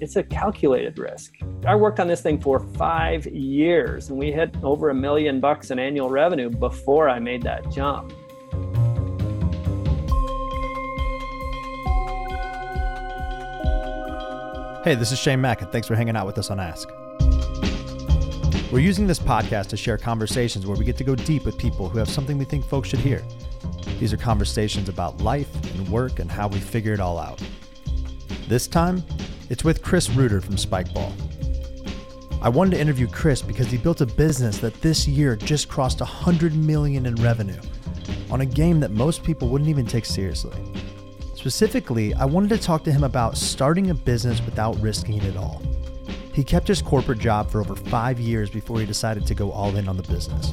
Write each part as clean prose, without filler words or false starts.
it's a calculated risk. I worked on this thing for 5 years and we hit over $1 million in annual revenue before I made that jump. Hey, this is Shane Mack, and thanks for hanging out with us on Ask. We're using this podcast to share conversations where we get to go deep with people who have something we think folks should hear. These are conversations about life and work and how we figure it all out. This time, it's with Chris Reuter from Spikeball. I wanted to interview Chris because he built a business that this year just crossed $100 million in revenue on a game that most people wouldn't even take seriously. Specifically, I wanted to talk to him about starting a business without risking it all. He kept his corporate job for over 5 years before he decided to go all in on the business.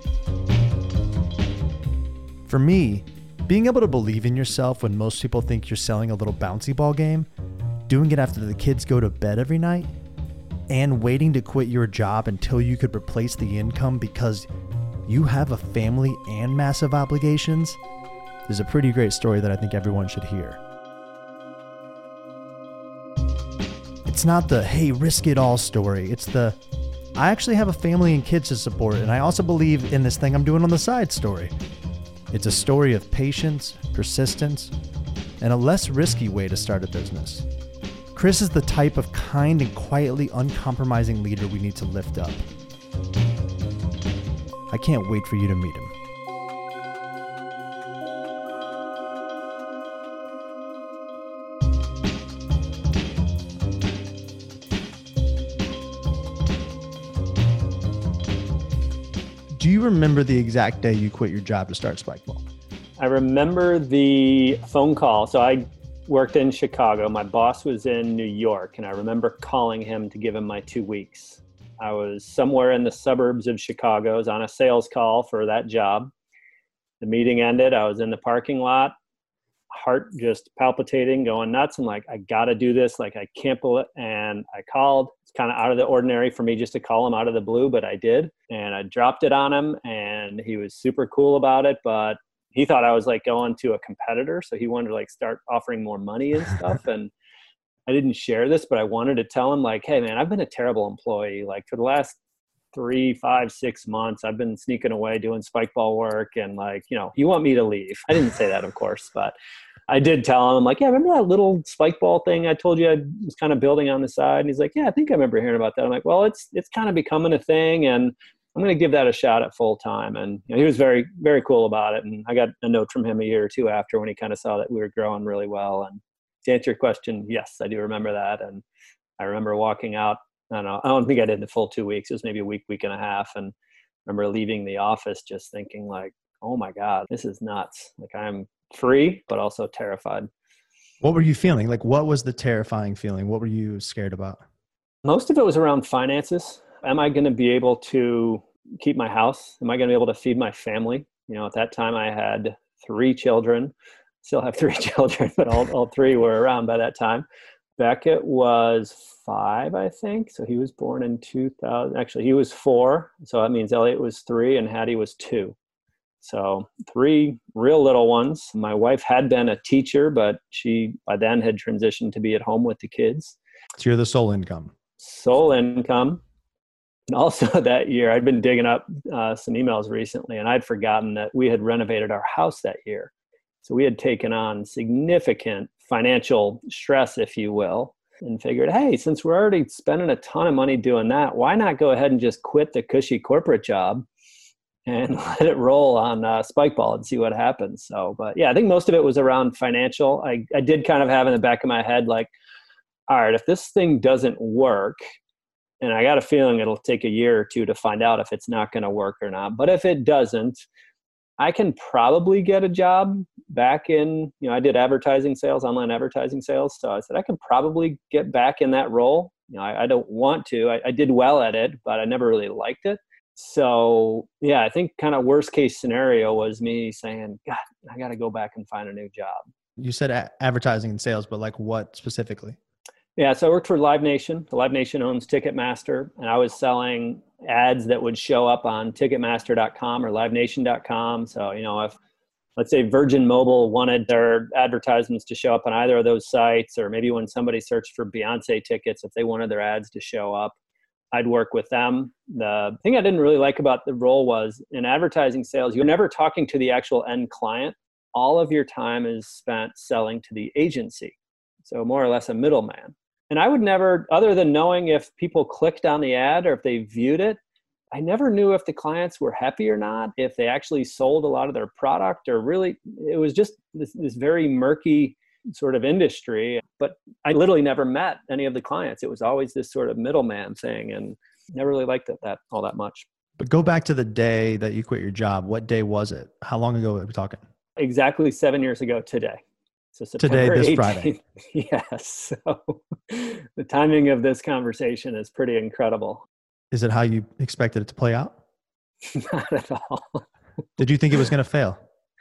For me, being able to believe in yourself when most people think you're selling a little bouncy ball game, doing it after the kids go to bed every night, and waiting to quit your job until you could replace the income because you have a family and massive obligations, is a pretty great story that I think everyone should hear. It's not the, hey, risk it all story. It's the, I actually have a family and kids to support, and I also believe in this thing I'm doing on the side story. It's a story of patience, persistence, and a less risky way to start a business. Chris is the type of kind and quietly uncompromising leader we need to lift up. I can't wait for you to meet him. Do you remember the exact day you quit your job to start Spikeball? I remember the phone call. So I worked in Chicago. My boss was in New York, and I remember calling him to give him my 2 weeks. I was somewhere in the suburbs of Chicago. I was on a sales call for that job. The meeting ended. I was in the parking lot, heart just palpitating, going nuts. I'm like, I got to do this. Like, I can't believe it. And I called. It's kind of out of the ordinary for me just to call him out of the blue, but I did. And I dropped it on him, and he was super cool about it. But he thought I was like going to a competitor. So he wanted to like start offering more money and stuff. And I didn't share this, but I wanted to tell him like, hey man, I've been a terrible employee. Like for the last 3, 5, 6 months, I've been sneaking away doing Spikeball work. And like, you know, you want me to leave. I didn't say that, of course, but I did tell him like, yeah, remember that little Spikeball thing I told you I was kind of building on the side? And he's like, yeah, I think I remember hearing about that. I'm like, well, it's kind of becoming a thing, and I'm going to give that a shot at full time. And you know, he was very, very cool about it. And I got a note from him a year or two after when he kind of saw that we were growing really well. And to answer your question, yes, I do remember that. And I remember walking out. I don't think I did the full 2 weeks. It was maybe a week and a half. And I remember leaving the office just thinking like, oh my God, this is nuts. Like I'm free, but also terrified. What were you feeling? Like, what was the terrifying feeling? What were you scared about? Most of it was around finances. Am I going to be able to keep my house? Am I going to be able to feed my family? You know, at that time I had 3 children, still have 3 children, but all 3 were around by that time. Beckett was 5, I think. So he was born in 2000. Actually, he was 4. So that means Elliot was 3 and Hattie was 2. So 3 real little ones. My wife had been a teacher, but she by then had transitioned to be at home with the kids. So you're the sole income. Sole income. And also that year, I'd been digging up some emails recently, and I'd forgotten that we had renovated our house that year. So we had taken on significant financial stress, if you will, and figured, hey, since we're already spending a ton of money doing that, why not go ahead and just quit the cushy corporate job and let it roll on Spikeball and see what happens. So, but yeah, I think most of it was around financial. I did kind of have in the back of my head, like, all right, if this thing doesn't work, and I got a feeling it'll take a year or 2 to find out if it's not going to work or not. But if it doesn't, I can probably get a job back in, you know, I did advertising sales, online advertising sales. So I said, I can probably get back in that role. You know, I don't want to. I did well at it, but I never really liked it. So yeah, I think kind of worst case scenario was me saying, God, I got to go back and find a new job. You said advertising and sales, but like what specifically? Yeah, so I worked for Live Nation. The Live Nation owns Ticketmaster, and I was selling ads that would show up on Ticketmaster.com or LiveNation.com. So, you know, if let's say Virgin Mobile wanted their advertisements to show up on either of those sites, or maybe when somebody searched for Beyonce tickets, if they wanted their ads to show up, I'd work with them. The thing I didn't really like about the role was in advertising sales, you're never talking to the actual end client. All of your time is spent selling to the agency. So more or less a middleman. And I would never, other than knowing if people clicked on the ad or if they viewed it, I never knew if the clients were happy or not, if they actually sold a lot of their product, or really, it was just this very murky sort of industry. But I literally never met any of the clients. It was always this sort of middleman thing, and never really liked that all that much. But go back to the day that you quit your job. What day was it? How long ago are we talking? Exactly 7 years ago today. So today, September this 18th. Friday. Yes. So the timing of this conversation is pretty incredible. Is it how you expected it to play out? Not at all. Did you think it was going to fail?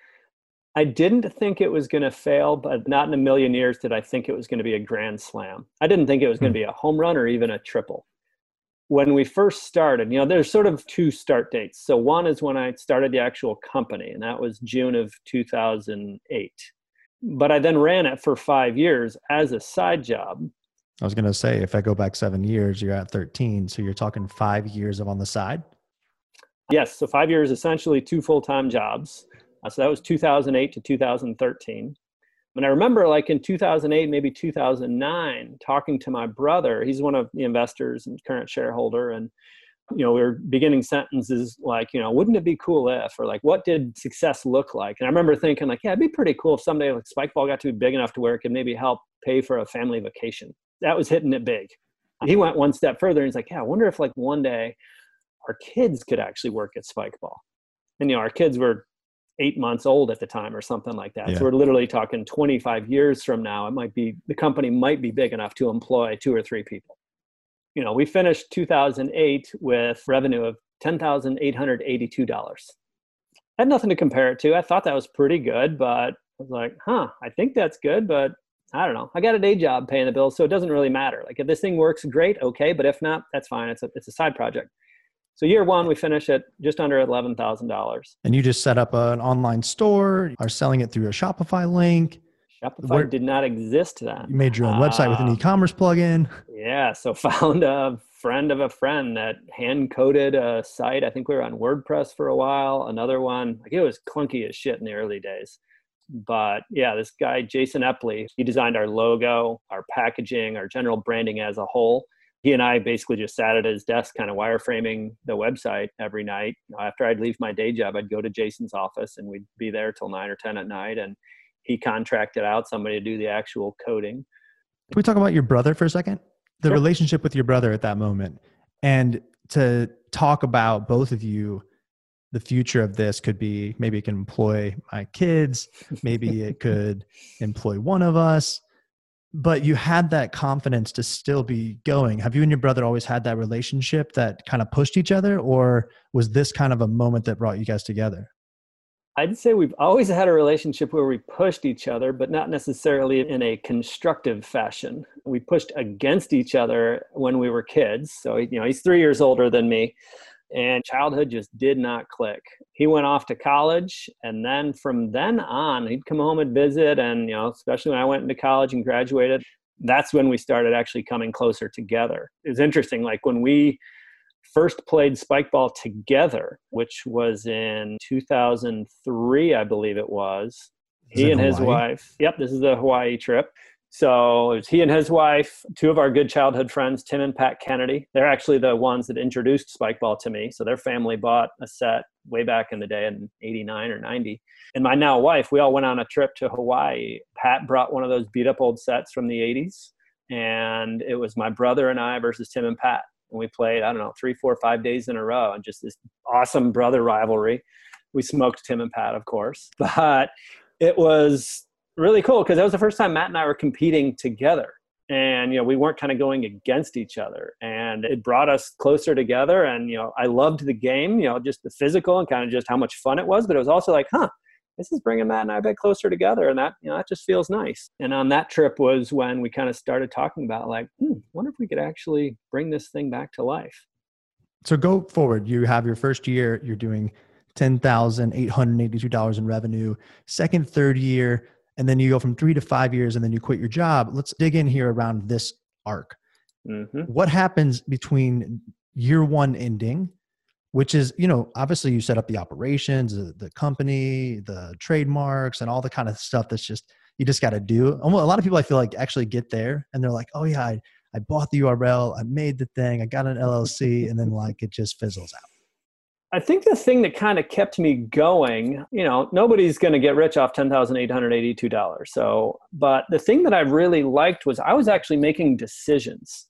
I didn't think it was going to fail, but not in a million years did I think it was going to be a grand slam. I didn't think it was going to be a home run or even a triple. When we first started, there's sort of two start dates. So one is when I started the actual company, and that was June of 2008. But I then ran it for 5 years as a side job. I was going to say, if I go back 7 years, you're at 13. So you're talking 5 years of on the side? Yes. So 5 years, essentially 2 full-time jobs. So that was 2008 to 2013. And I remember like in 2008, maybe 2009, talking to my brother. He's one of the investors and current shareholder. And, we were beginning sentences like, wouldn't it be cool if, or like, what did success look like? And I remember thinking like, yeah, it'd be pretty cool if someday like Spikeball got to be big enough to where it could maybe help pay for a family vacation. That was hitting it big. He went one step further and he's like, yeah, I wonder if like one day our kids could actually work at Spikeball. And, our kids were 8 months old at the time or something like that. Yeah. So we're literally talking 25 years from now, the company might be big enough to employ 2 or 3 people. We finished 2008 with revenue of $10,882. I had nothing to compare it to. I thought that was pretty good, but I was like, I think that's good, but I don't know. I got a day job paying the bills, so it doesn't really matter. Like if this thing works, great, okay. But if not, that's fine. It's a side project. So year one, we finished at just under $11,000. And you just set up an online store, are selling it through a Shopify link. Shopify did not exist then. You made your own website with an e-commerce plugin. Yeah. So found a friend of a friend that hand coded a site. I think we were on WordPress for a while. Another one, like it was clunky as shit in the early days. But yeah, this guy, Jason Epley, he designed our logo, our packaging, our general branding as a whole. He and I basically just sat at his desk kind of wireframing the website every night. After I'd leave my day job, I'd go to Jason's office and we'd be there till 9 or 10 at night. And he contracted out somebody to do the actual coding. Can we talk about your brother for a second? The Sure. relationship with your brother at that moment. And to talk about both of you, the future of this could be, maybe it can employ my kids, maybe it could employ one of us, but you had that confidence to still be going. Have you and your brother always had that relationship that kind of pushed each other, or was this kind of a moment that brought you guys together? I'd say we've always had a relationship where we pushed each other, but not necessarily in a constructive fashion. We pushed against each other when we were kids. So, he's 3 years older than me. And childhood just did not click. He went off to college, and then from then on, he'd come home and visit. And, especially when I went into college and graduated, that's when we started actually coming closer together. It was interesting. Like when we first played Spikeball together, which was in 2003, I believe it was. He and his wife. Yep, this is the Hawaii trip. So it was he and his wife, 2 of our good childhood friends, Tim and Pat Kennedy. They're actually the ones that introduced Spikeball to me. So their family bought a set way back in the day in 89 or 90. And my now wife, we all went on a trip to Hawaii. Pat brought one of those beat up old sets from the 80s. And it was my brother and I versus Tim and Pat. And we played, 3, 4, 5 days in a row. And just this awesome brother rivalry. We smoked Tim and Pat, of course. But it was really cool because that was the first time Matt and I were competing together, and we weren't kind of going against each other, and it brought us closer together. And I loved the game, just the physical and kind of just how much fun it was, but it was also like, this is bringing Matt and I a bit closer together, and that that just feels nice. And on that trip was when we kind of started talking about like, wonder if we could actually bring this thing back to life. So go forward. You have your first year, you're doing $10,882 in revenue, second, third year, and then you go from 3 to 5 years and then you quit your job. Let's dig in here around this arc. Mm-hmm. What happens between year one ending, which is, obviously you set up the operations, the company, the trademarks, and all the kind of stuff that's you just got to do. A lot of people I feel like actually get there and they're like, oh yeah, I bought the URL, I made the thing, I got an LLC, and then like it just fizzles out. I think the thing that kind of kept me going, nobody's going to get rich off $10,882. So, but the thing that I really liked was I was actually making decisions.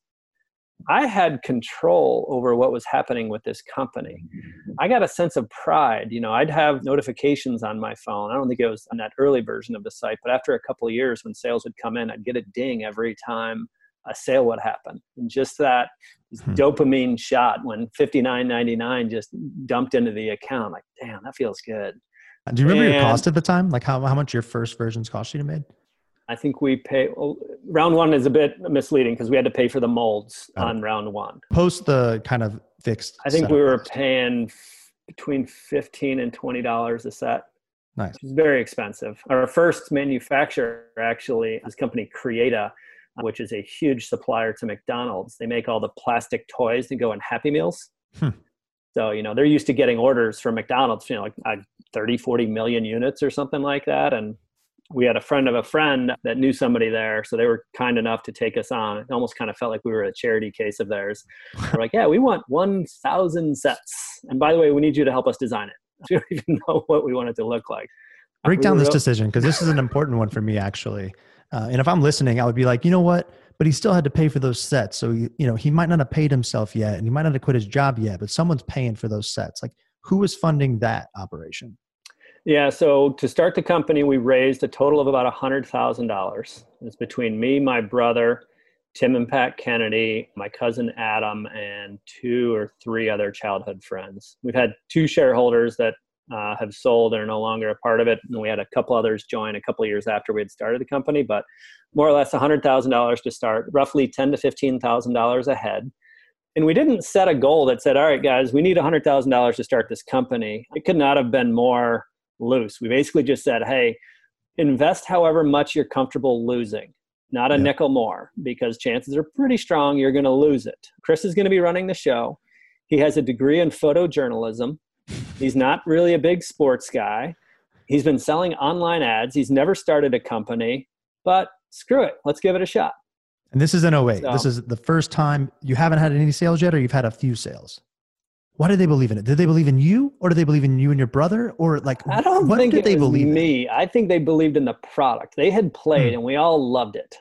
I had control over what was happening with this company. I got a sense of pride. I'd have notifications on my phone. I don't think it was on that early version of the site, but after a couple of years when sales would come in, I'd get a ding every time a sale would happen. And just that dopamine shot when $59.99 just dumped into the account, like, damn, that feels good. Do you remember your cost at the time? Like how much your first versions cost you to make? I think we round one is a bit misleading because we had to pay for the molds on round one. Post the kind of fixed. I think we were paying between $15 and $20 a set. Nice. Which is very expensive. Our first manufacturer actually is company Creata, which is a huge supplier to McDonald's. They make all the plastic toys that go in Happy Meals. So, they're used to getting orders from McDonald's, like 30, 40 million units or something like that. And we had a friend of a friend that knew somebody there. So they were kind enough to take us on. It almost kind of felt like we were a charity case of theirs. We're like, yeah, we want 1,000 sets. And by the way, we need you to help us design it. We don't even know what we want it to look like. Break down this decision, because this is an important one for me, actually. And if I'm listening, I would be like, you know what? But he still had to pay for those sets. So, he might not have paid himself yet, and he might not have quit his job yet, but someone's paying for those sets. Like, who was funding that operation? Yeah. So to start the company, we raised a total of about $100,000. It's between me, my brother, Tim and Pat Kennedy, my cousin Adam, and 2 or 3 other childhood friends. We've had 2 shareholders that have sold and are no longer a part of it. And we had a couple others join a couple of years after we had started the company, but more or less $100,000 to start, roughly $10,000 to $15,000 ahead. And we didn't set a goal that said, all right, guys, we need $100,000 to start this company. It could not have been more loose. We basically just said, hey, invest however much you're comfortable losing, not a nickel more, because chances are pretty strong you're going to lose it. Chris is going to be running the show. He has a degree in photojournalism. He's not really a big sports guy. He's been selling online ads. He's never started a company, but screw it. Let's give it a shot. And this is in 08. So, this is the first time you haven't had any sales yet, or you've had a few sales? Why did they believe in it? Did they believe in you, or did they believe in you and your brother? Or like, I don't think it was me. I think they believed in the product. They had played and we all loved it.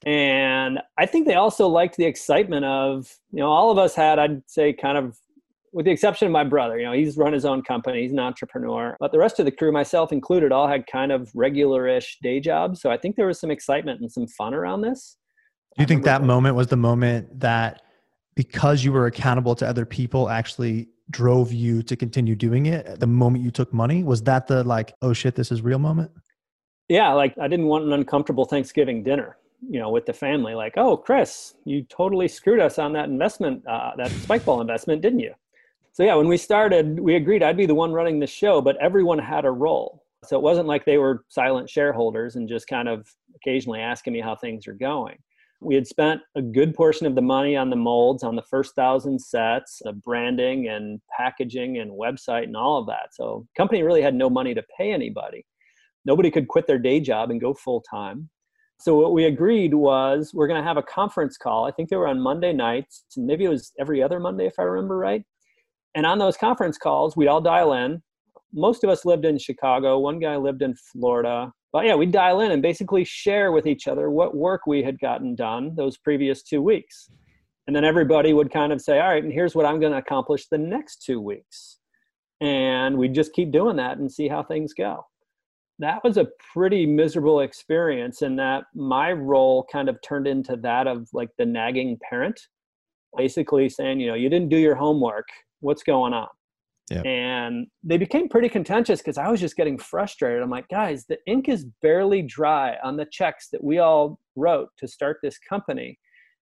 And I think they also liked the excitement of, all of us had, I'd say kind of, with the exception of my brother, he's run his own company. He's an entrepreneur. But the rest of the crew, myself included, all had kind of regular-ish day jobs. So I think there was some excitement and some fun around this. Do you think that moment was the moment that, because you were accountable to other people, actually drove you to continue doing it? The moment you took money, was that the like, oh shit, this is real moment? Yeah. Like I didn't want an uncomfortable Thanksgiving dinner, with the family. Like, oh, Chris, you totally screwed us on that investment, that Spikeball investment, didn't you? So yeah, when we started, we agreed I'd be the one running the show, but everyone had a role. So it wasn't like they were silent shareholders and just kind of occasionally asking me how things are going. We had spent a good portion of the money on the molds, on the first 1,000 sets, the branding and packaging and website and all of that. So the company really had no money to pay anybody. Nobody could quit their day job and go full time. So what we agreed was we're going to have a conference call. I think they were on Monday nights. Maybe it was every other Monday, if I remember right. And on those conference calls, we'd all dial in. Most of us lived in Chicago. One guy lived in Florida. But yeah, we'd dial in and basically share with each other what work we had gotten done those previous 2 weeks. And then everybody would kind of say, all right, and here's what I'm going to accomplish the next 2 weeks. And we'd just keep doing that and see how things go. That was a pretty miserable experience in that my role kind of turned into that of like the nagging parent, basically saying, you didn't do your homework. What's going on? Yep. And they became pretty contentious because I was just getting frustrated. I'm like, guys, the ink is barely dry on the checks that we all wrote to start this company,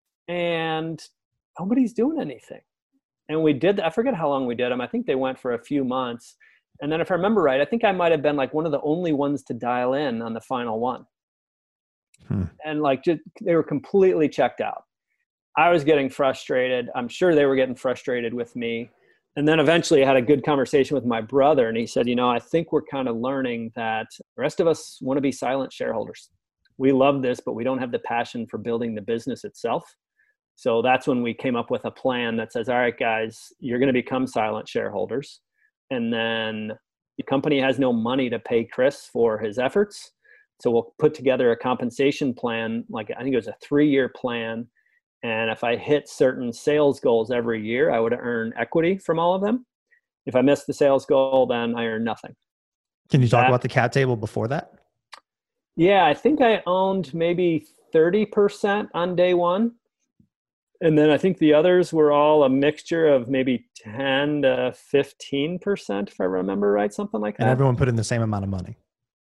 and nobody's doing anything. And we did, I forget how long we did them. I think they went for a few months. And then if I remember right, I think I might have been like one of the only ones to dial in on the final one. And like, just, they were completely checked out. I was getting frustrated. I'm sure they were getting frustrated with me. And then eventually I had a good conversation with my brother, and he said, I think we're kind of learning that the rest of us want to be silent shareholders. We love this, but we don't have the passion for building the business itself. So that's when we came up with a plan that says, all right, guys, you're going to become silent shareholders. And then the company has no money to pay Chris for his efforts. So we'll put together a compensation plan. Like, I think it was a 3-year plan. And if I hit certain sales goals every year, I would earn equity from all of them. If I missed the sales goal, then I earn nothing. Can you talk about the cap table before that? Yeah, I think I owned maybe 30% on day one. And then I think the others were all a mixture of maybe 10 to 15%, if I remember right, something like that. And everyone put in the same amount of money?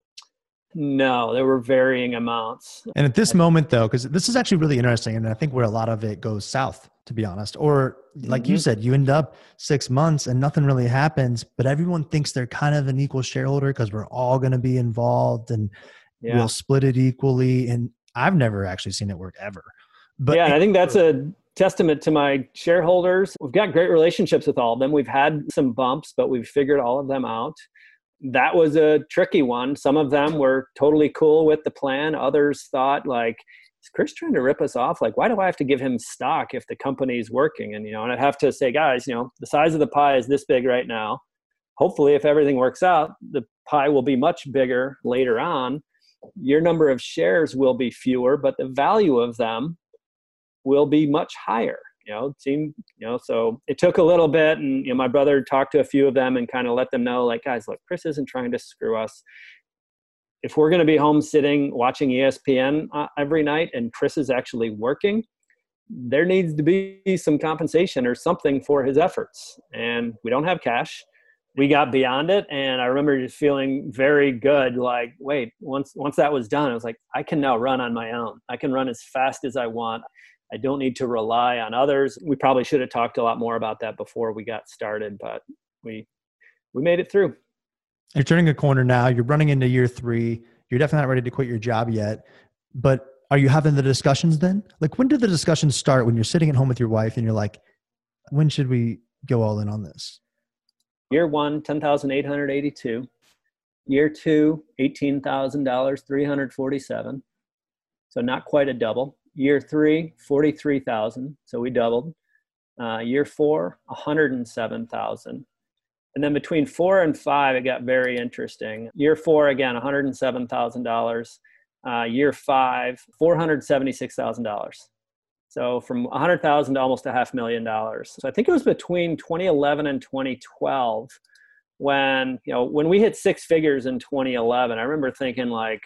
No, there were varying amounts. And at this moment, though, because this is actually really interesting, and I think where a lot of it goes south, to be honest, or like you said, you end up 6 months and nothing really happens, but everyone thinks they're kind of an equal shareholder because we're all going to be involved and we'll split it equally. And I've never actually seen it work ever. But yeah, and I think that's a testament to my shareholders. We've got great relationships with all of them. We've had some bumps, but we've figured all of them out. That was a tricky one. Some of them were totally cool with the plan. Others thought, like, is Chris trying to rip us off? Like, why do I have to give him stock if the company's working? And, and I'd have to say, guys, the size of the pie is this big right now. Hopefully, if everything works out, the pie will be much bigger later on. Your number of shares will be fewer, but the value of them will be much higher. So it took a little bit, and my brother talked to a few of them and kind of let them know, like, guys, look, Chris isn't trying to screw us. If we're going to be home sitting watching ESPN every night and Chris is actually working, there needs to be some compensation or something for his efforts. And we don't have cash. We got beyond it, and I remember just feeling very good. Like, wait, once that was done, I was like, I can now run on my own. I can run as fast as I want. I don't need to rely on others. We probably should have talked a lot more about that before we got started, but we made it through. You're turning a corner now. You're running into year 3. You're definitely not ready to quit your job yet. But are you having the discussions then? Like, when did the discussions start when you're sitting at home with your wife and you're like, when should we go all in on this? Year 1, $10,882. Year 2, $18,000, $347. So not quite a double. Year 3, $43,000. So we doubled. Year 4, $107,000. And then between 4 and 5, it got very interesting. Year 4, again, $107,000. Year 5, $476,000. So from $100,000 to almost $500,000. So I think it was between 2011 and 2012 when we hit 6 figures in 2011. I remember thinking, like,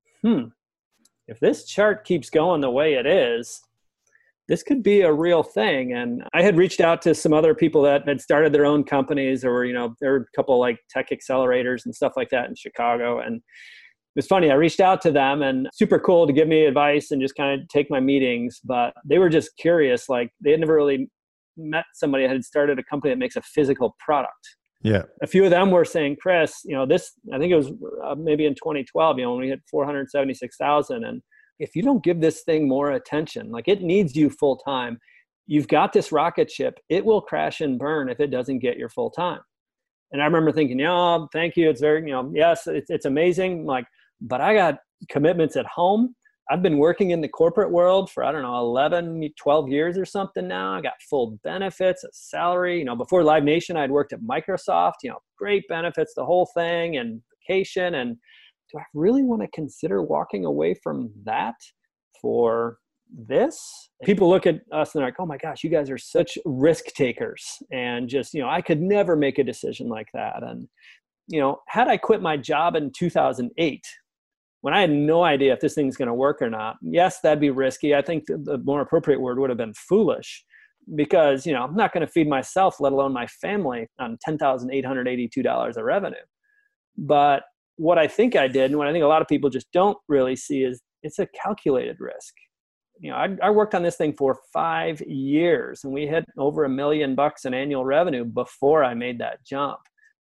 if this chart keeps going the way it is, this could be a real thing. And I had reached out to some other people that had started their own companies, or, there were a couple like tech accelerators and stuff like that in Chicago. And it was funny. I reached out to them, and super cool to give me advice and just kind of take my meetings. But they were just curious. Like, they had never really met somebody that had started a company that makes a physical product. Yeah. A few of them were saying, Chris, this, I think it was maybe in 2012, when we hit 476,000. And if you don't give this thing more attention, like, it needs you full time, you've got this rocket ship, it will crash and burn if it doesn't get your full time. And I remember thinking, thank you. It's very, yes, it's amazing. Like, but I got commitments at home. I've been working in the corporate world for, 11, 12 years or something now. I got full benefits, a salary. Before Live Nation, I'd worked at Microsoft, great benefits, the whole thing, and vacation. And do I really want to consider walking away from that for this? People look at us and they're like, oh my gosh, you guys are such risk takers. And just, I could never make a decision like that. And, had I quit my job in 2008, when I had no idea if this thing's going to work or not, yes, that'd be risky. I think the more appropriate word would have been foolish, because, I'm not going to feed myself, let alone my family, on $10,882 of revenue. But what I think I did, and what I think a lot of people just don't really see, is it's a calculated risk. I worked on this thing for 5 years, and we hit over $1 million in annual revenue before I made that jump.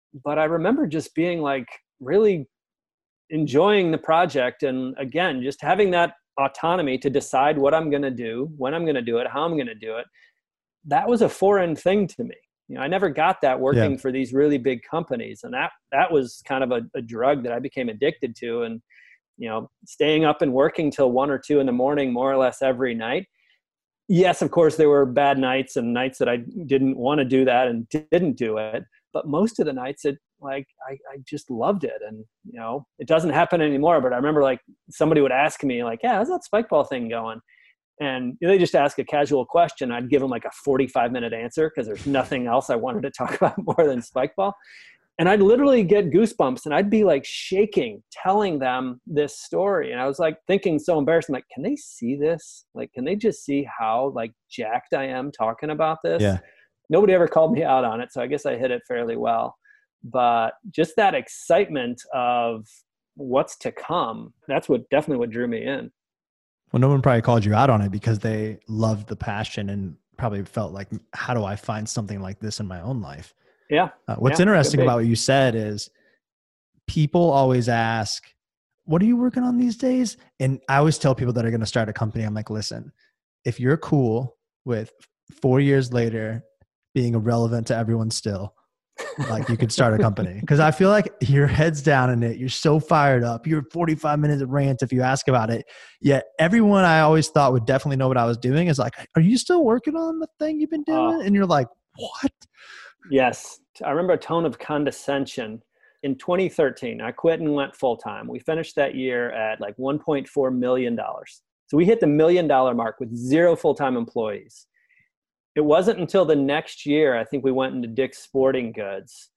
But I remember just being like really enjoying the project. And again, just having that autonomy to decide what I'm going to do, when I'm going to do it, how I'm going to do it. That was a foreign thing to me. I never got that working for these really big companies. And that was kind of a drug that I became addicted to. And, staying up and working till 1 or 2 in the morning, more or less every night. Yes, of course, there were bad nights and nights that I didn't want to do that and didn't do it. But most of the nights, I just loved it. And, it doesn't happen anymore. But I remember somebody would ask me yeah, how's that spike ball thing going? And they just ask a casual question. I'd give them a 45-minute answer because there's nothing else I wanted to talk about more than spike ball. And I'd literally get goosebumps and I'd be shaking, telling them this story. And I was thinking so embarrassed. I'm can they see this? Can they just see how jacked I am talking about this? Yeah. Nobody ever called me out on it. So I guess I hit it fairly well. But just that excitement of what's to come, that's definitely what drew me in. Well, no one probably called you out on it because they loved the passion and probably felt how do I find something like this in my own life? Yeah. What's interesting about what you said is people always ask, what are you working on these days? And I always tell people that are going to start a company, I'm listen, if you're cool with 4 years later being irrelevant to everyone still, you could start a company. Because I feel like your head's down in it. You're so fired up. You're 45 minutes of rant if you ask about it. Yet everyone I always thought would definitely know what I was doing is are you still working on the thing you've been doing? And you're like, what? Yes. I remember a tone of condescension. In 2013, I quit and went full-time. We finished that year at $1.4 million. So we hit the $1 million mark with 0 full-time employees. It wasn't until the next year, I think we went into Dick's Sporting Goods,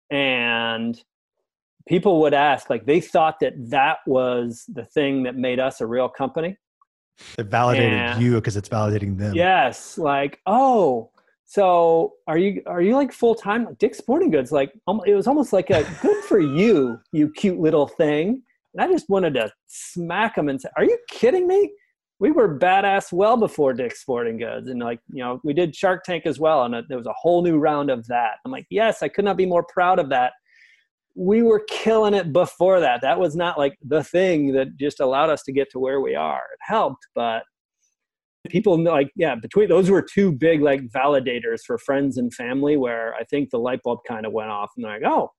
and people would ask, they thought that was the thing that made us a real company. It validated you because it's validating them. Yes. Oh, so are you full-time? Dick's Sporting Goods, it was almost a good for you, you cute little thing. And I just wanted to smack them and say, are you kidding me? We were badass well before Dick's Sporting Goods. And we did Shark Tank as well. And there was a whole new round of that. I'm yes, I could not be more proud of that. We were killing it before that. That was not the thing that just allowed us to get to where we are. It helped, but people between those were 2 big validators for friends and family where I think the light bulb kind of went off and they're oh,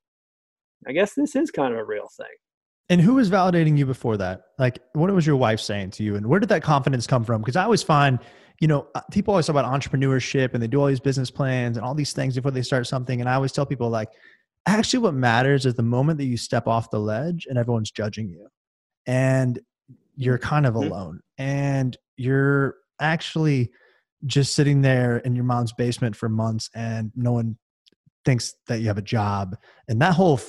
I guess this is kind of a real thing. And who was validating you before that? What was your wife saying to you? And where did that confidence come from? Because I always find, people always talk about entrepreneurship and they do all these business plans and all these things before they start something. And I always tell people actually what matters is the moment that you step off the ledge and everyone's judging you and you're kind of alone and you're actually just sitting there in your mom's basement for months and no one thinks that you have a job. And that whole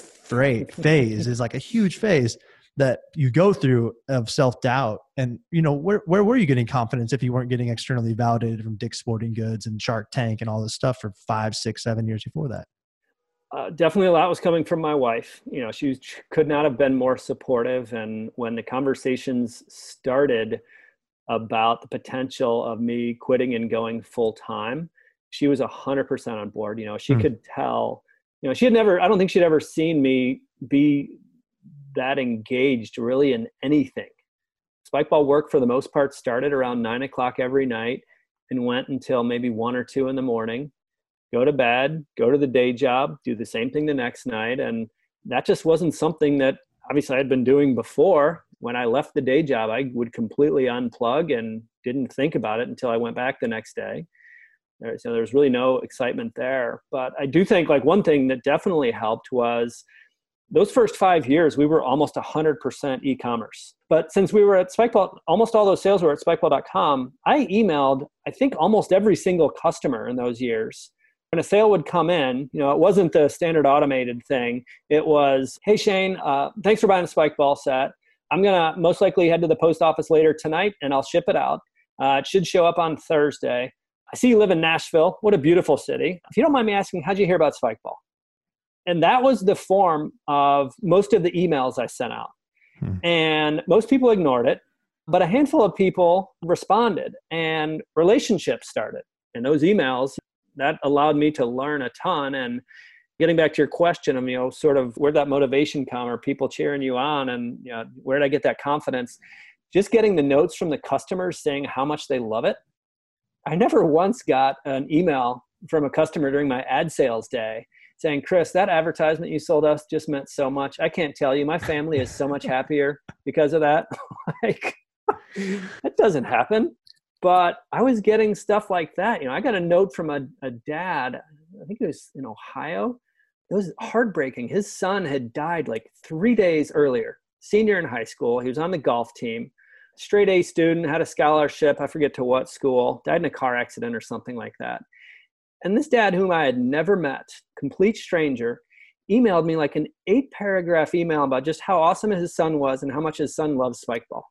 phase is a huge phase that you go through of self-doubt. And, where were you getting confidence if you weren't getting externally validated from Dick's Sporting Goods and Shark Tank and all this stuff for 5, 6, 7 years before that? Definitely a lot was coming from my wife. She could not have been more supportive. And when the conversations started about the potential of me quitting and going full time, she was 100% on board. She could tell, she had never, I don't think she'd ever seen me be that engaged really in anything. Spikeball work for the most part started around 9:00 every night and went until maybe 1 or 2 in the morning, go to bed, go to the day job, do the same thing the next night. And that just wasn't something that obviously I had been doing before. When I left the day job, I would completely unplug and didn't think about it until I went back the next day. So there's really no excitement there. But I do think one thing that definitely helped was those first 5 years, we were almost 100% e-commerce. But since we were at Spikeball, almost all those sales were at spikeball.com. I emailed, I think, almost every single customer in those years. When a sale would come in, it wasn't the standard automated thing. It was, hey, Shane, thanks for buying a Spikeball set. I'm going to most likely head to the post office later tonight and I'll ship it out. It should show up on Thursday. I see you live in Nashville. What a beautiful city. If you don't mind me asking, how'd you hear about Spikeball? And that was the form of most of the emails I sent out. And most people ignored it, but a handful of people responded and relationships started. And those emails, that allowed me to learn a ton. And Getting back to your question of, sort of where'd that motivation come, or people cheering you on, and where did I get that confidence? Just getting the notes from the customers saying how much they love it. I never once got an email from a customer during my ad sales day saying, Chris, that advertisement you sold us just meant so much. I can't tell you, my family is so much happier because of that. Like, that doesn't happen. But I was getting stuff like that. I got a note from a dad, I think it was in Ohio. It was heartbreaking. His son had died like 3 days earlier, senior in high school. He was on the golf team, straight A student, had a scholarship, I forget to what school, died in a car accident or something like that. And this dad, whom I had never met, complete stranger, emailed me like an 8-paragraph email about just how awesome his son was and how much his son loves spike ball.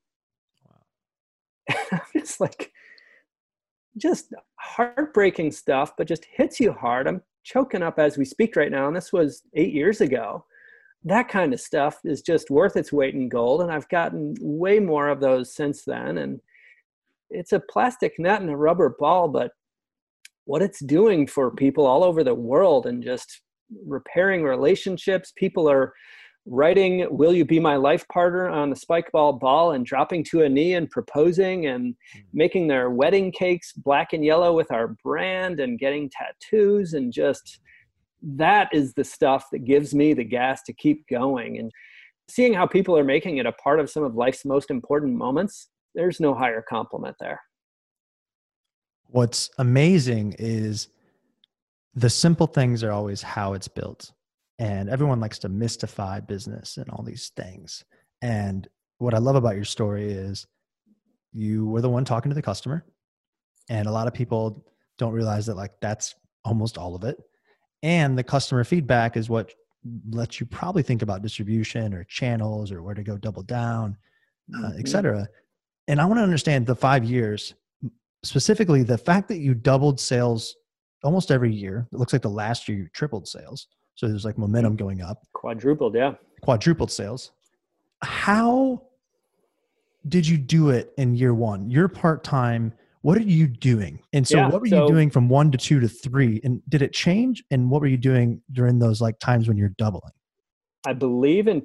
Wow. I'm just like, just heartbreaking stuff, but just hits you hard. I'm choking up as we speak right now, and this was 8 years ago. That kind of stuff is just worth its weight in gold, and I've gotten way more of those since then. And it's a plastic net and a rubber ball, but what it's doing for people all over the world and just repairing relationships. People are writing, "Will you be my life partner?" on the spike ball and dropping to a knee and proposing and making their wedding cakes black and yellow with our brand and getting tattoos. And just, that is the stuff that gives me the gas to keep going. And seeing how people are making it a part of some of life's most important moments, there's no higher compliment there. What's amazing is the simple things are always how it's built. And everyone likes to mystify business and all these things. And what I love about your story is you were the one talking to the customer. And a lot of people don't realize that, like, that's almost all of it. And the customer feedback is what lets you probably think about distribution or channels or where to go double down, et cetera. And I want to understand the 5 years, specifically the fact that you doubled sales almost every year. It looks like the last year you tripled sales. So there's like momentum going up. Quadrupled, yeah. Quadrupled sales. How did you do it in year one? You're part-time. What are you doing? And so what were you doing from 1 to 2 to 3? And did it change? And what were you doing during those like times when you're doubling? I believe in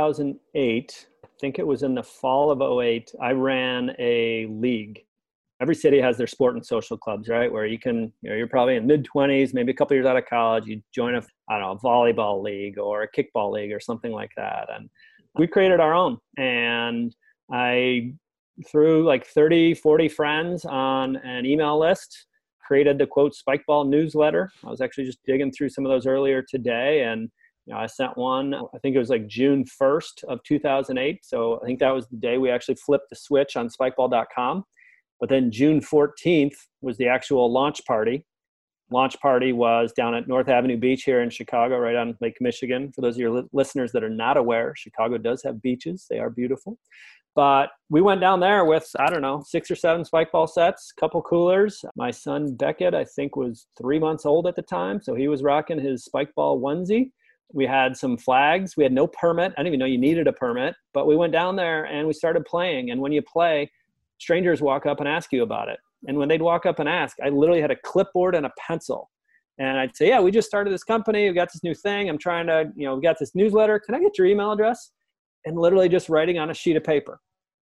2008, I think it was in the fall of 2008, I ran a league. Every city has their sport and social clubs, right? Where you can, you're probably in mid-20s, maybe a couple years out of college, you join a volleyball league or a kickball league or something like that. And we created our own. And I threw like 30, 40 friends on an email list, created the quote Spike Ball newsletter. I was actually just digging through some of those earlier today. And I sent one, I think it was like June 1st of 2008. So I think that was the day we actually flipped the switch on spikeball.com. But then June 14th was the actual launch party. Launch party was down at North Avenue Beach here in Chicago, right on Lake Michigan. For those of your listeners that are not aware, Chicago does have beaches. They are beautiful. But we went down there with, 6 or 7 spike ball sets, a couple coolers. My son Beckett, I think, was 3 months old at the time. So he was rocking his spike ball onesie. We had some flags. We had no permit. I didn't even know you needed a permit. But we went down there and we started playing. And when you play, strangers walk up and ask you about it. And when they'd walk up and ask, I literally had a clipboard and a pencil. And I'd say, yeah, we just started this company. We got this new thing. I'm trying to, we got this newsletter. Can I get your email address? And literally just writing on a sheet of paper.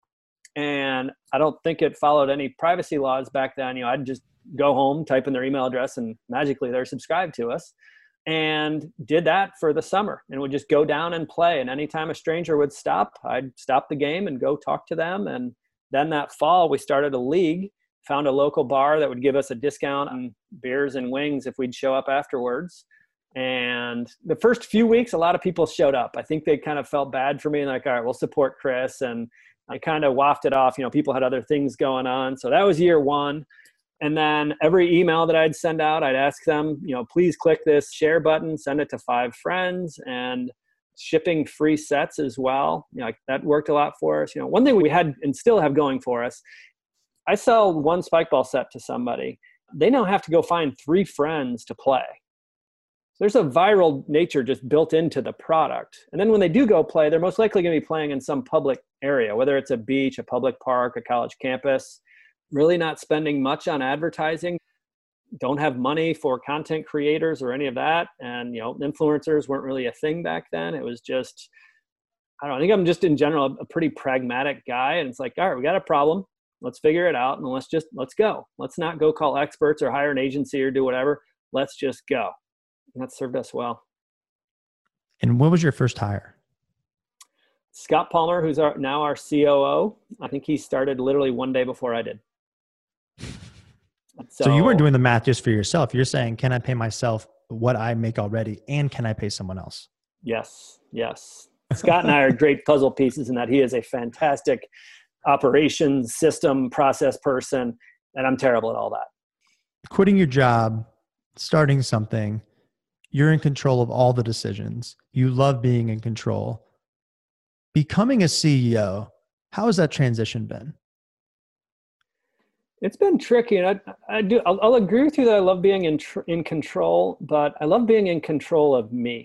And I don't think it followed any privacy laws back then. I'd just go home, type in their email address, and magically they're subscribed to us. And did that for the summer and would just go down and play. And anytime a stranger would stop, I'd stop the game and go talk to them. And then that fall, we started a league, found a local bar that would give us a discount on beers and wings if we'd show up afterwards. And the first few weeks, a lot of people showed up. I think they kind of felt bad for me and like, all right, we'll support Chris. And I kind of wafted off, people had other things going on. So that was year one. And then every email that I'd send out, I'd ask them, please click this share button, send it to 5 friends, and shipping free sets as well. That worked a lot for us. One thing we had and still have going for us, I sell 1 spike ball set to somebody. They now have to go find 3 friends to play. There's a viral nature just built into the product. And then when they do go play, they're most likely going to be playing in some public area, whether it's a beach, a public park, a college campus, really not spending much on advertising. don't have money for content creators or any of that. And, influencers weren't really a thing back then. It was just, I don't know, I think I'm just in general a pretty pragmatic guy. And it's like, all right, we got a problem. Let's figure it out. And let's go. Let's not go call experts or hire an agency or do whatever. Let's just go. And that served us well. And what was your first hire? Scott Palmer, who's now our COO. I think he started literally one day before I did. So you weren't doing the math just for yourself. You're saying, can I pay myself what I make already? And can I pay someone else? Yes. Scott and I are great puzzle pieces in that he is a fantastic operations system process person. And I'm terrible at all that. Quitting your job, starting something, you're in control of all the decisions. You love being in control. Becoming a CEO, how has that transition been? It's been tricky, and I'll agree with you that I love being in control, but I love being in control of me,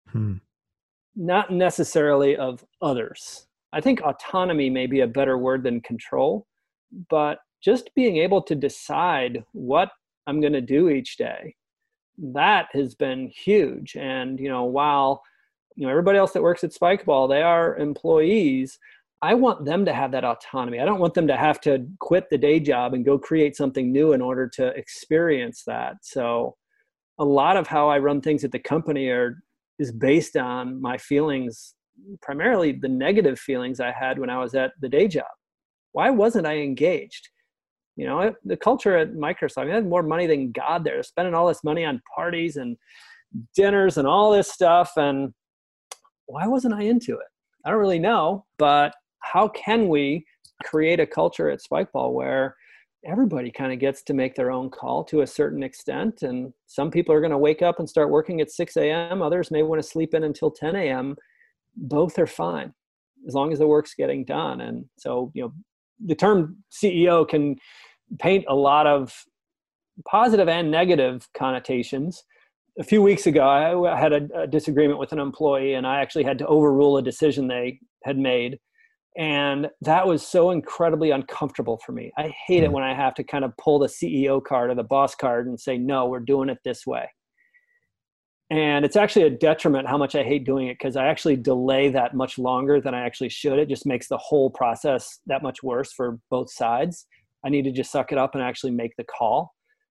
not necessarily of others. I think autonomy may be a better word than control, but just being able to decide what I'm going to do each day, that has been huge. And while everybody else that works at Spikeball, they are employees, I want them to have that autonomy. I don't want them to have to quit the day job and go create something new in order to experience that. So a lot of how I run things at the company is based on my feelings, primarily the negative feelings I had when I was at the day job. Why wasn't I engaged? The culture at Microsoft, I had more money than God there, spending all this money on parties and dinners and all this stuff. And why wasn't I into it? I don't really know, but how can we create a culture at Spikeball where everybody kind of gets to make their own call to a certain extent? And some people are going to wake up and start working at 6 a.m. Others may want to sleep in until 10 a.m. Both are fine as long as the work's getting done. And so, the term CEO can paint a lot of positive and negative connotations. A few weeks ago, I had a disagreement with an employee, and I actually had to overrule a decision they had made. And that was so incredibly uncomfortable for me. I hate it when I have to kind of pull the CEO card or the boss card and say, no, we're doing it this way. And it's actually a detriment how much I hate doing it, because I actually delay that much longer than I actually should. It just makes the whole process that much worse for both sides. I need to just suck it up and actually make the call.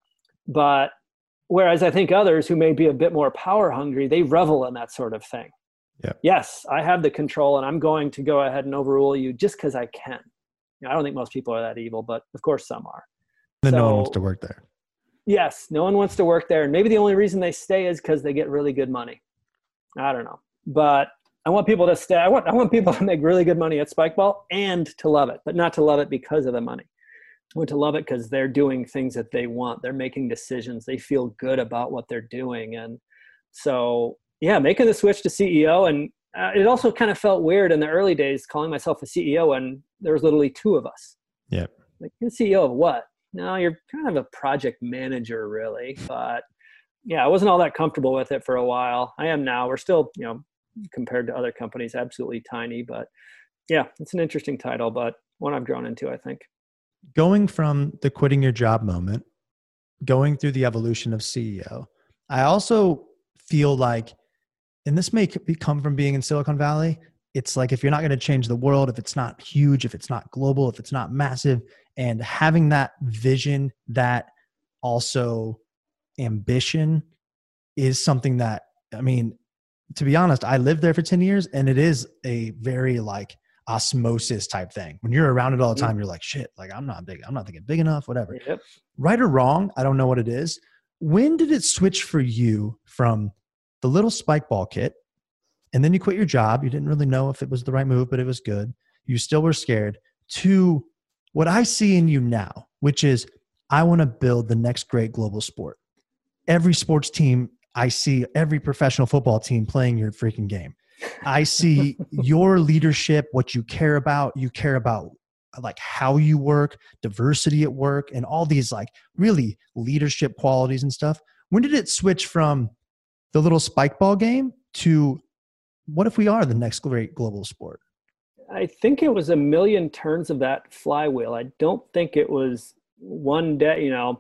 But whereas I think others who may be a bit more power hungry, they revel in that sort of thing. Yeah. Yes, I have the control and I'm going to go ahead and overrule you just because I can. I don't think most people are that evil, but of course some are. Then no one wants to work there. Yes, no one wants to work there. And maybe the only reason they stay is because they get really good money. I don't know. But I want people to stay. I want people to make really good money at Spikeball and to love it, but not to love it because of the money. I want to love it because they're doing things that they want. They're making decisions. They feel good about what they're doing. And so, yeah, making the switch to CEO. And it also kind of felt weird in the early days calling myself a CEO, and there was literally two of us. Yeah. Like, you're CEO of what? No, you're kind of a project manager, really. But yeah, I wasn't all that comfortable with it for a while. I am now. We're still, compared to other companies, absolutely tiny. But yeah, it's an interesting title, but one I've grown into, I think. Going from the quitting your job moment, going through the evolution of CEO, I also feel like, and this may come from being in Silicon Valley, it's like if you're not going to change the world, if it's not huge, if it's not global, if it's not massive, and having that vision, that also ambition is something that, to be honest, I lived there for 10 years and it is a very like osmosis type thing. When you're around it all the time, you're like, shit, like I'm not thinking big enough, whatever. Yep. Right or wrong, I don't know what it is. When did it switch for you from the little Spikeball kit, and then you quit your job? You didn't really know if it was the right move, but it was good. You still were scared, to what I see in you now, which is I want to build the next great global sport. Every sports team I see, every professional football team playing your freaking game. I see your leadership, what you care about. You care about like how you work, diversity at work, and all these like really leadership qualities and stuff. When did it switch from the little Spikeball game to what if we are the next great global sport? I think it was a million turns of that flywheel. I don't think it was one day,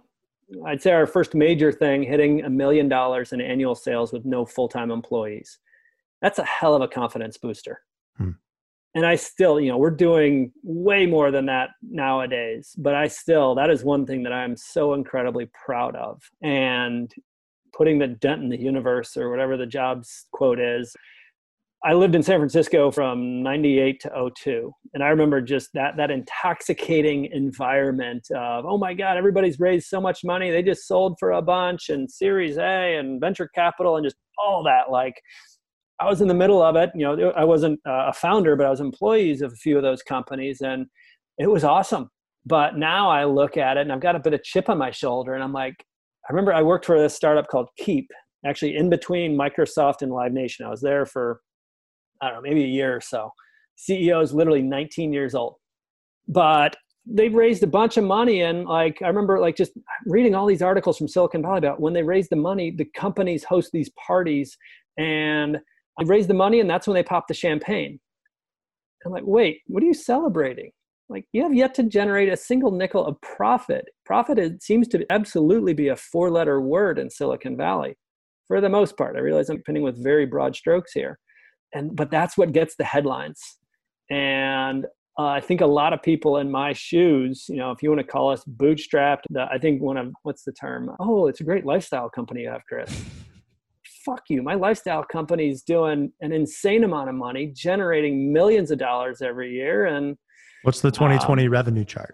I'd say our first major thing, hitting $1 million in annual sales with no full-time employees. That's a hell of a confidence booster. And I still, we're doing way more than that nowadays, but that is one thing that I'm so incredibly proud of. And putting the dent in the universe, or whatever the jobs quote is. I lived in San Francisco from 98 to 02. And I remember just that intoxicating environment of, oh my God, everybody's raised so much money. They just sold for a bunch, and Series A and venture capital and just all that. Like, I was in the middle of it. I wasn't a founder, but I was employees of a few of those companies, and it was awesome. But now I look at it and I've got a bit of chip on my shoulder, and I'm like, I remember I worked for this startup called Keep, actually in between Microsoft and Live Nation. I was there for, I don't know, maybe a year or so. CEO is literally 19 years old, but they've raised a bunch of money. And I remember just reading all these articles from Silicon Valley about when they raised the money, the companies host these parties, and I raised the money, and that's when they pop the champagne. I'm like, wait, what are you celebrating? Like, you have yet to generate a single nickel of profit. Profit seems to absolutely be a 4-letter word in Silicon Valley, for the most part. I realize I'm painting with very broad strokes here, but that's what gets the headlines. And I think a lot of people in my shoes, if you want to call us bootstrapped, I think what's the term? Oh, it's a great lifestyle company you have, Chris. Fuck you. My lifestyle company's doing an insane amount of money, generating millions of dollars every year. And what's the 2020 revenue chart?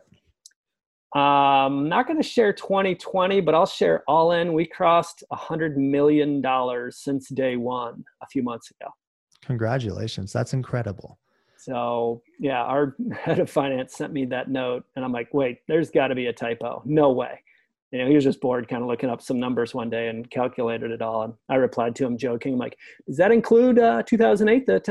I'm not going to share 2020, but I'll share all in. We crossed $100 million since day one a few months ago. Congratulations. That's incredible. So yeah, our head of finance sent me that note, and I'm like, wait, there's got to be a typo. No way. He was just bored, kind of looking up some numbers one day and calculated it all. And I replied to him joking, I'm like, does that include 2008, the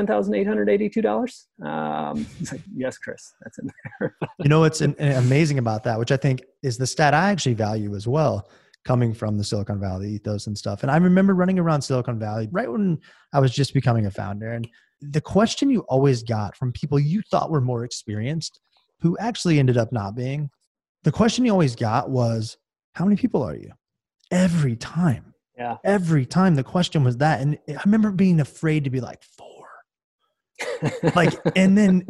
$10,882? He's like, yes, Chris, that's in there. What's amazing about that, which I think is the stat I actually value as well, coming from the Silicon Valley ethos and stuff. And I remember running around Silicon Valley right when I was just becoming a founder. And the question you always got from people you thought were more experienced, who actually ended up not being, the question you always got was, how many people are you? Every time. Yeah. Every time the question was that. And I remember being afraid to be like 4. And then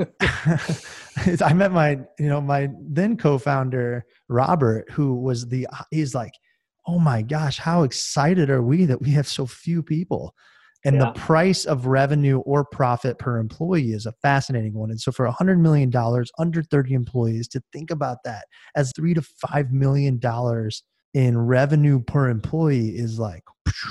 I met my then co-founder, Robert, who he's like, oh my gosh, how excited are we that we have so few people? And the price of revenue or profit per employee is a fascinating one. And so for $100 million, under 30 employees, to think about that as $3 to $5 million in revenue per employee is like,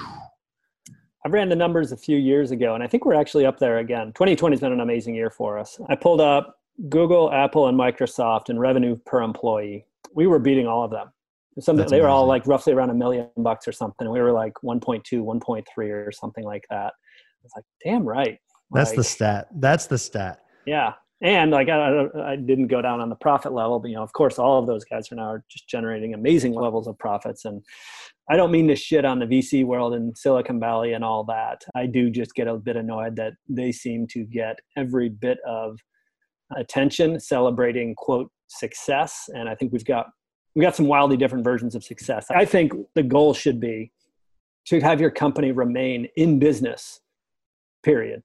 I ran the numbers a few years ago, and I think we're actually up there again. 2020 has been an amazing year for us. I pulled up Google, Apple, and Microsoft in revenue per employee. We were beating all of them. They were all like roughly around $1 million or something. And we were like 1.2, 1.3 or something like that. It's like, damn right. That's the stat. That's the stat. Yeah. And I didn't go down on the profit level, but of course, all of those guys are now just generating amazing levels of profits. And I don't mean to shit on the VC world in Silicon Valley and all that. I do just get a bit annoyed that they seem to get every bit of attention celebrating, quote, success. And I think we've got some wildly different versions of success. I think the goal should be to have your company remain in business, period.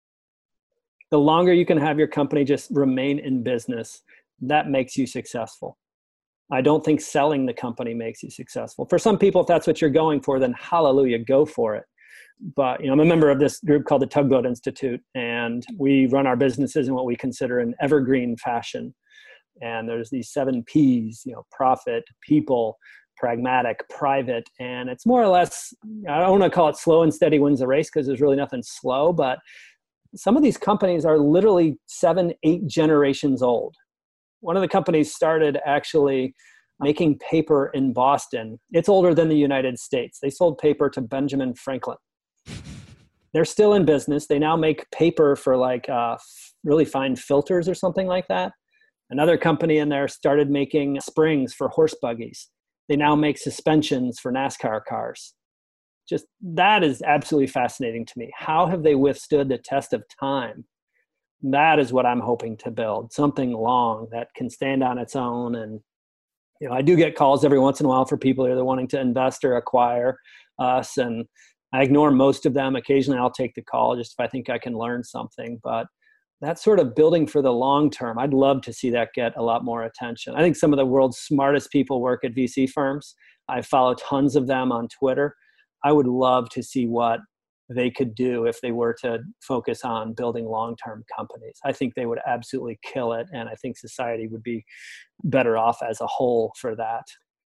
The longer you can have your company just remain in business, that makes you successful. I don't think selling the company makes you successful. For some people, if that's what you're going for, then hallelujah, go for it. But I'm a member of this group called the Tugboat Institute, and we run our businesses in what we consider an evergreen fashion. And there's these 7 P's, profit, people, pragmatic, private. And it's more or less, I don't want to call it slow and steady wins the race because there's really nothing slow, but some of these companies are literally 7, 8 generations old. One of the companies started actually making paper in Boston. It's older than the United States. They sold paper to Benjamin Franklin. They're still in business. They now make paper for really fine filters or something like that. Another company in there started making springs for horse buggies. They now make suspensions for NASCAR cars. Just that is absolutely fascinating to me. How have they withstood the test of time? That is what I'm hoping to build, something long that can stand on its own and I do get calls every once in a while for people either wanting to invest or acquire us, and I ignore most of them. Occasionally I'll take the call just if I think I can learn something, but that sort of building for the long term, I'd love to see that get a lot more attention. I think some of the world's smartest people work at VC firms. I follow tons of them on Twitter. I would love to see what they could do if they were to focus on building long-term companies. I think they would absolutely kill it, and I think society would be better off as a whole for that.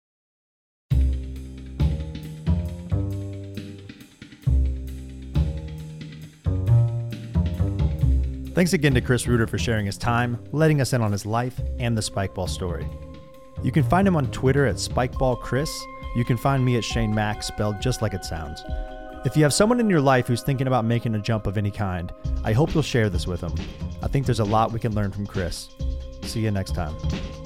Thanks again to Chris Reuter for sharing his time, letting us in on his life and the Spikeball story. You can find him on Twitter at SpikeballChris. You can find me at Shane Mack, spelled just like it sounds. If you have someone in your life who's thinking about making a jump of any kind, I hope you'll share this with them. I think there's a lot we can learn from Chris. See you next time.